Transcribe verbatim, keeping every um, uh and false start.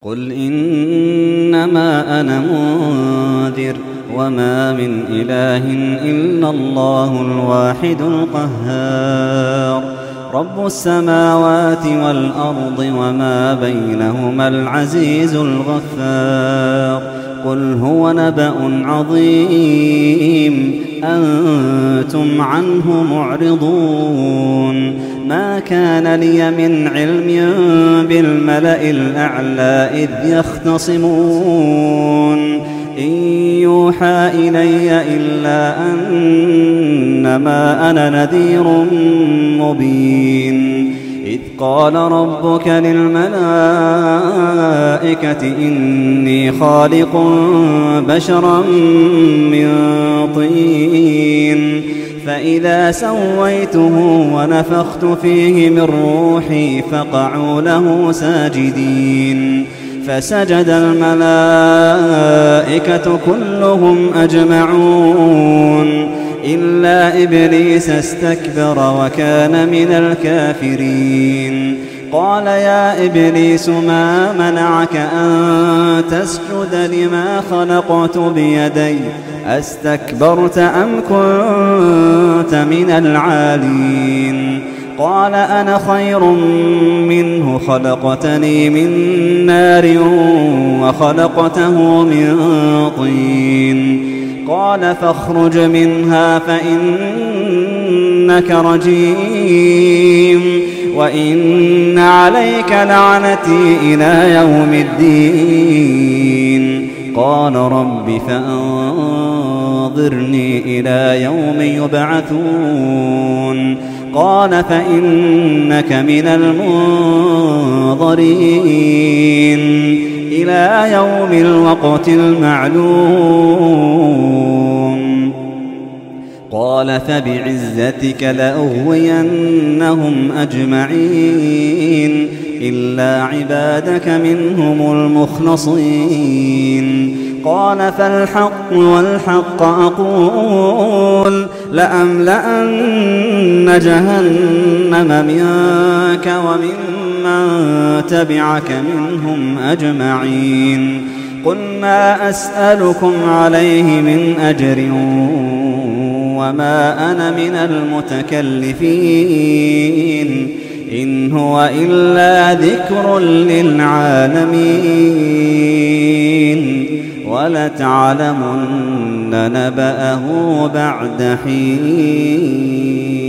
قل إنما أنا منذر وما من إله إلا الله الواحد القهار رب السماوات والأرض وما بينهما العزيز الغفار قل هو نبأ عظيم أنتم عنه معرضون ما كان لي من علم بالملأ الأعلى إذ يختصمون إن يوحى إلي إلا أنما أنا نذير مبين إذ قال ربك للملائكة إني خالق بشرا من طين فإذا سويته ونفخت فيه من روحي فقعوا له ساجدين فسجد الملائكة كلهم أجمعون إلا إبليس استكبر وكان من الكافرين قال يا إبليس ما منعك أن تسجد لما خلقت بيدي أستكبرت أم كنت من العالين قال أنا خير منه خلقتني من نار وخلقته من طين قال فاخرج منها فإنك رجيم وإن عليك لعنتي إلى يوم الدين قال رب فأنظرني إلى يوم يبعثون قال فإنك من المنظرين إلى يوم الوقت المعلوم قال فبعزتك لأغوينهم أجمعين إلا عبادك منهم المخلصين قال فالحق والحق أقول لأملأن جهنم منك وممن تبعك منهم أجمعين قل ما أسألكم عليه من أجر وما أنا من المتكلفين إن هو إلا ذكر للعالمين ولتعلمن نبأه بعد حين.